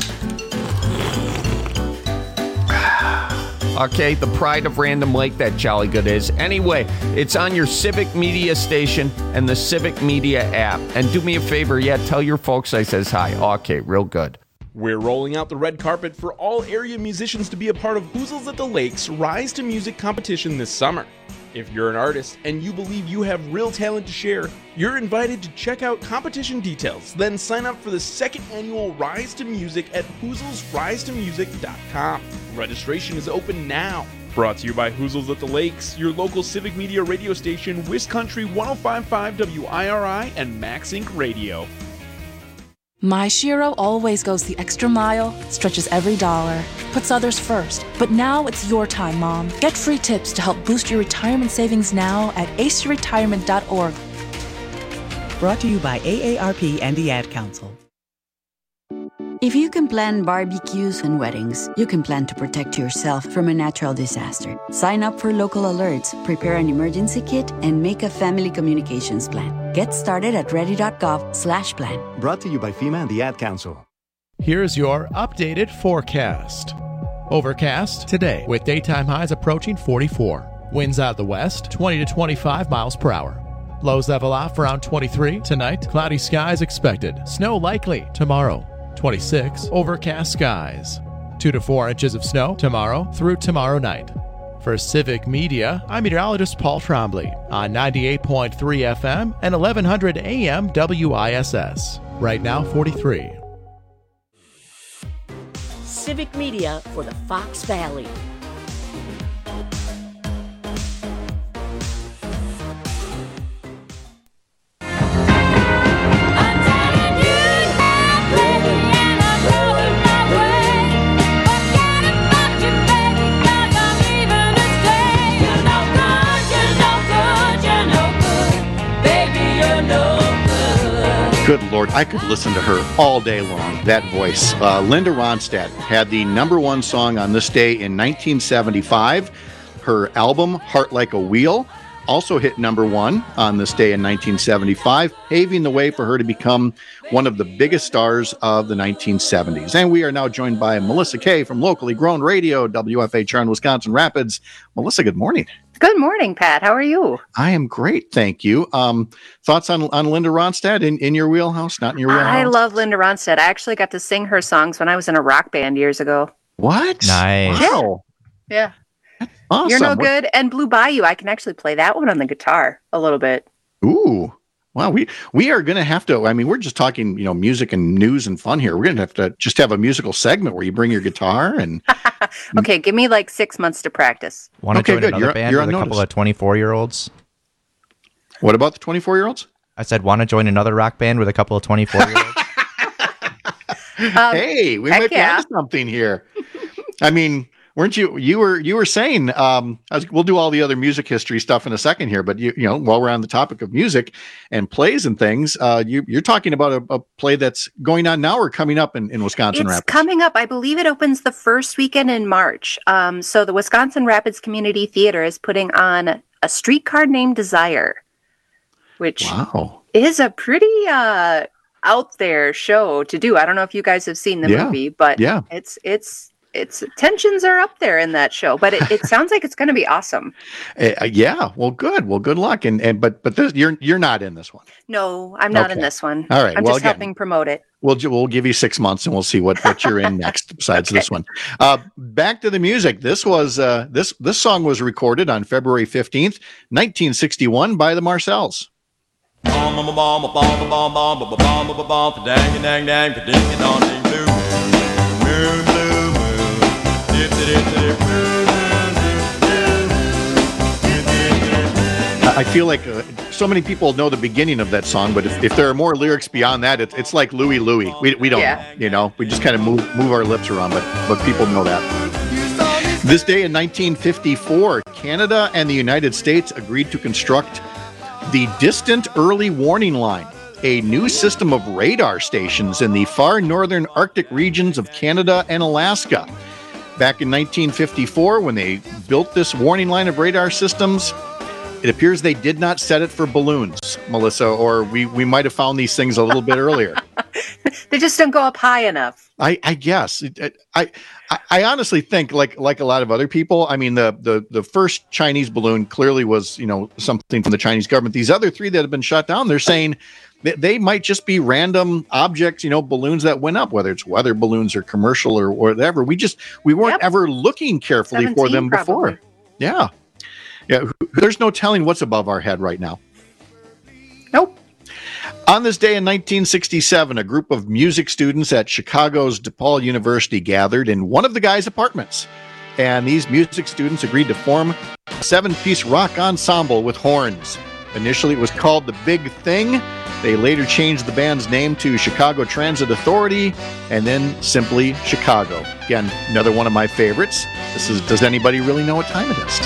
Okay, the pride of Random Lake, that Jolly Good is. Anyway, it's on your Civic Media station and the Civic Media app. And do me a favor, tell your folks I says hi. Okay, real good. We're rolling out the red carpet for all area musicians to be a part of Hoozles at the Lake's Rise to Music competition this summer. If you're an artist and you believe you have real talent to share, you're invited to check out competition details, then sign up for the second annual Rise to Music at hoozlesrisetomusic.com. Registration is open now. Brought to you by Hoozles at the Lakes, your local civic media radio station, Wiz Country 105.5 WIRI and Max Inc. Radio. My Shiro always goes the extra mile, stretches every dollar, puts others first. But now it's your time, Mom. Get free tips to help boost your retirement savings now at aceyourretirement.org. Brought to you by AARP and the Ad Council. If you can plan barbecues and weddings, you can plan to protect yourself from a natural disaster. Sign up for local alerts, prepare an emergency kit, and make a family communications plan. Get started at ready.gov/plan. Brought to you by FEMA and the Ad Council. Here's your updated forecast. Overcast today with daytime highs approaching 44. Winds out the west, 20 to 25 miles per hour. Lows level off around 23. Tonight, cloudy skies expected. Snow likely tomorrow. 26, overcast skies. 2 to 4 inches of snow tomorrow through tomorrow night. For Civic Media, I'm meteorologist Paul Trombley on 98.3 FM and 1100 AM WISS. Right now, 43. Civic Media for the Fox Valley. Good Lord, I could listen to her all day long, that voice. Linda Ronstadt had the #1 song on this day in 1975. Her album, Heart Like a Wheel, also hit #1 on this day in 1975, paving the way for her to become one of the biggest stars of the 1970s. And we are now joined by Melissa Kay from Locally Grown Radio, WFHR in Wisconsin Rapids. Melissa, good morning. Good morning, Pat. How are you? I am great, thank you. Thoughts on Linda Ronstadt in your wheelhouse, not in your wheelhouse? I love Linda Ronstadt. I actually got to sing her songs when I was in a rock band years ago. What? Nice. Wow. Yeah. Awesome. You're No Good and Blue Bayou. I can actually play that one on the guitar a little bit. Ooh. Wow, we are going to have to, I mean, we're just talking, music and news and fun here. We're going to have to just have a musical segment where you bring your guitar and... Okay, give me like 6 months to practice. Want to join another band with a couple of 24-year-olds? What about the 24-year-olds? I said, want to join another rock band with a couple of 24-year-olds? Hey, we might be onto something here. I mean... Weren't you were saying, we'll do all the other music history stuff in a second here, but while we're on the topic of music and plays and things, you're talking about a play that's going on now or coming up in Wisconsin Rapids? It's coming up. I believe it opens the first weekend in March. So the Wisconsin Rapids Community Theater is putting on A Streetcar Named Desire, which is a pretty out there show to do. I don't know if you guys have seen the movie, but it's tensions are up there in that show, but it sounds like it's going to be awesome. Yeah. Well, good. Well, good luck. But this, you're not in this one. No, I'm not in this one. All right. I'm just helping promote it. We'll give you 6 months and we'll see what you're in next besides this one. Back to the music. This was this song was recorded on February 15th, 1961 by the Marcells. I feel like so many people know the beginning of that song, but if there are more lyrics beyond that, it's like Louie Louie. We don't know, we just kind of move our lips around, but people know that. This day in 1954, Canada and the United States agreed to construct the Distant Early Warning Line, a new system of radar stations in the far northern Arctic regions of Canada and Alaska. Back in 1954, when they built this warning line of radar systems, it appears they did not set it for balloons, Melissa, or we might have found these things a little bit earlier. They just don't go up high enough. I guess. I honestly think, like a lot of other people, I mean, the first Chinese balloon clearly was, something from the Chinese government. These other three that have been shot down, they're saying they might just be random objects, balloons that went up, whether it's weather balloons or commercial or whatever. We weren't ever looking carefully for them before. Probably. Yeah. Yeah, there's no telling what's above our head right now. Nope. On this day in 1967, a group of music students at Chicago's DePaul University gathered in one of the guys' apartments. And these music students agreed to form a 7-piece rock ensemble with horns. Initially, it was called The Big Thing. They later changed the band's name to Chicago Transit Authority, and then simply Chicago. Again, another one of my favorites. This is Does Anybody Really Know What Time It Is?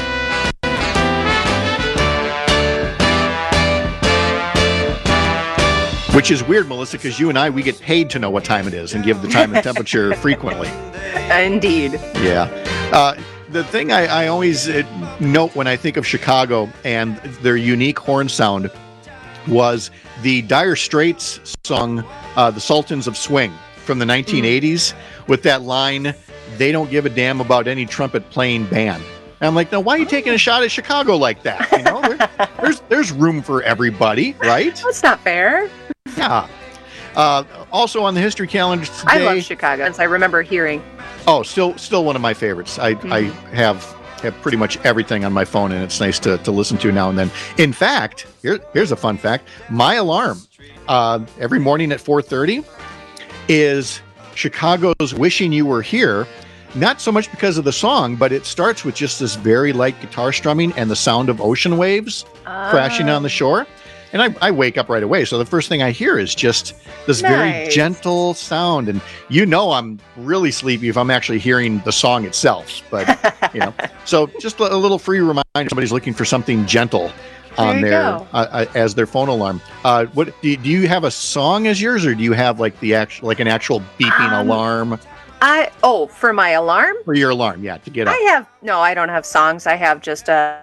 Which is weird, Melissa, because you and I, we get paid to know what time it is and give the time and temperature frequently. Indeed. Yeah. The thing I always note when I think of Chicago and their unique horn sound was the Dire Straits song, The Sultans of Swing, from the 1980s, with that line, "They don't give a damn about any trumpet playing band." And I'm like, no, why are you taking a shot at Chicago like that? You know, there's room for everybody, right? That's not fair. Yeah. Also on the history calendar today, I love Chicago, as I remember hearing. Oh, still one of my favorites. I have pretty much everything on my phone, and it's nice to listen to now and then. In fact, here's a fun fact. My alarm every morning at 4:30 is Chicago's Wishing You Were Here. Not so much because of the song, but it starts with just this very light guitar strumming and the sound of ocean waves crashing on the shore. And I wake up right away. So the first thing I hear is just this very gentle sound. And you know I'm really sleepy if I'm actually hearing the song itself. But, you know, so just a little free reminder, somebody's looking for something gentle on their as their phone alarm. What do you have a song as yours, or do you have like an actual beeping alarm? For my alarm? For your alarm, yeah, to get up. I don't have songs. I have just a...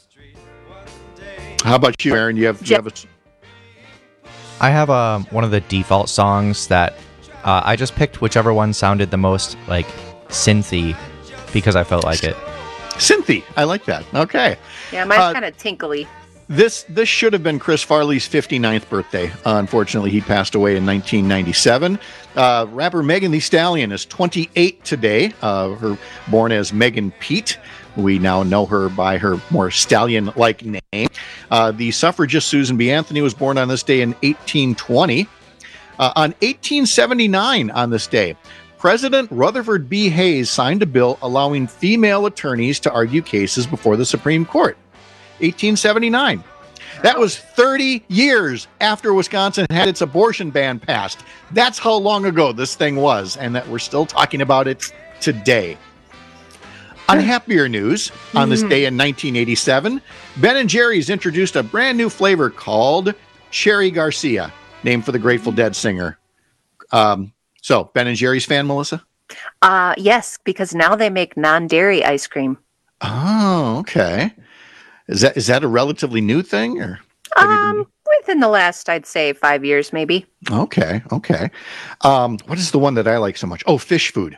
How about you, Aaron? You have a... I have one of the default songs that I just picked whichever one sounded the most like synthy because I felt like it. Synthy, I like that. Okay. Yeah, mine's kind of tinkly. This should have been Chris Farley's 59th birthday. Unfortunately, he passed away in 1997. Rapper Megan Thee Stallion is 28 today. Her born as Megan Pete. We now know her by her more stallion-like name. The suffragist Susan B. Anthony was born on this day in 1820. On 1879, on this day, President Rutherford B. Hayes signed a bill allowing female attorneys to argue cases before the Supreme Court. 1879. That was 30 years after Wisconsin had its abortion ban passed. That's how long ago this thing was, and that we're still talking about it today. On happier news, on this day in 1987, Ben & Jerry's introduced a brand new flavor called Cherry Garcia, named for the Grateful Dead singer. So, Ben & Jerry's fan, Melissa? Yes, because now they make non-dairy ice cream. Oh, okay. Is that a relatively new thing, or? Within the last, I'd say, 5 years, maybe. Okay. What is the one that I like so much? Oh, Fish Food.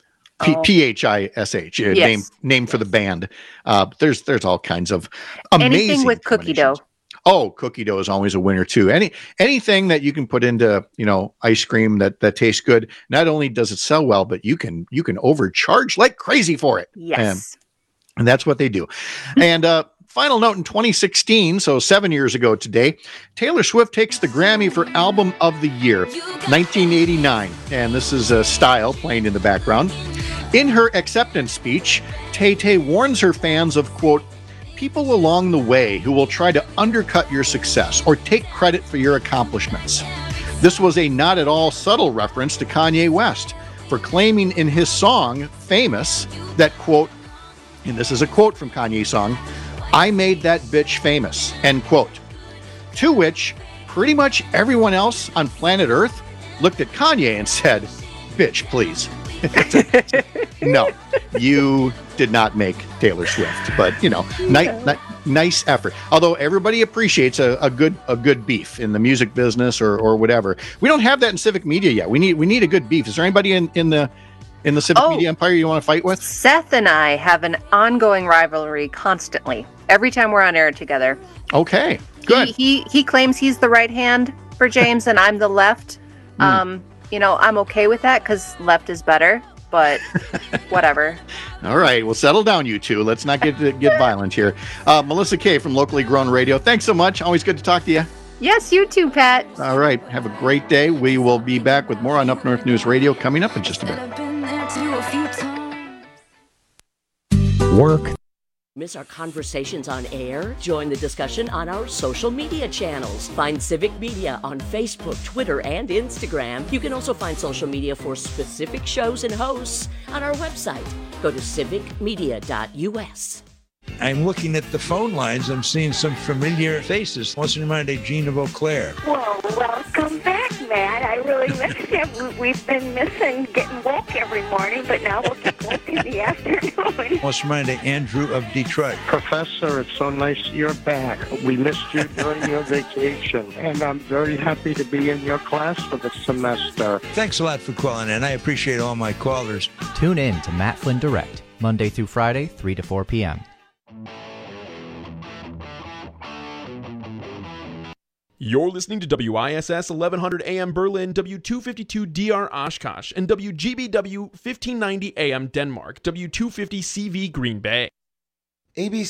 PHISH, yes. Name for the band. There's all kinds of amazing anything with cookie dough. Oh, cookie dough is always a winner too. Anything that you can put into ice cream that tastes good. Not only does it sell well, but you can overcharge like crazy for it. Yes, and that's what they do. And final note, in 2016, so 7 years ago today, Taylor Swift takes the Grammy for Album of the Year, 1989. And this is Style playing in the background. In her acceptance speech, Tay-Tay warns her fans of, quote, people along the way who will try to undercut your success or take credit for your accomplishments. This was a not at all subtle reference to Kanye West for claiming in his song, Famous, that, quote, and this is a quote from Kanye's song, I made that bitch famous, end quote. To which pretty much everyone else on planet Earth looked at Kanye and said, bitch, please. No, you did not make Taylor Swift, but nice effort. Although everybody appreciates a good beef in the music business or whatever. We don't have that in civic media yet. We need a good beef. Is there anybody in the civic media empire you want to fight with? Seth and I have an ongoing rivalry constantly. Every time we're on air together. Okay, good. He claims he's the right hand for James and I'm the left. I'm okay with that because left is better, but whatever. All right, well, settle down, you two. Let's not get violent here. Melissa Kay from Locally Grown Radio. Thanks so much. Always good to talk to you. Yes, you too, Pat. All right, have a great day. We will be back with more on Up North News Radio coming up in just a bit. Work. Miss our conversations on air? Join the discussion on our social media channels. Find Civic Media on Facebook, Twitter, and Instagram. You can also find social media for specific shows and hosts on our website. Go to civicmedia.us. I'm looking at the phone lines. I'm seeing some familiar faces. What's in mind, Gene of Eau Claire? Well, welcome back, Matt. I really missed you. We've been missing getting woke every morning, but now we'll get woke in the afternoon. What's in mind, Andrew of Detroit? Professor, it's so nice you're back. We missed you during your vacation, and I'm very happy to be in your class for the semester. Thanks a lot for calling in. I appreciate all my callers. Tune in to Matt Flynn Direct, Monday through Friday, 3 to 4 p.m. You're listening to WISS 1100 AM Berlin, W252 DR Oshkosh, and WGBW 1590 AM Denmark, W250 CV Green Bay. ABC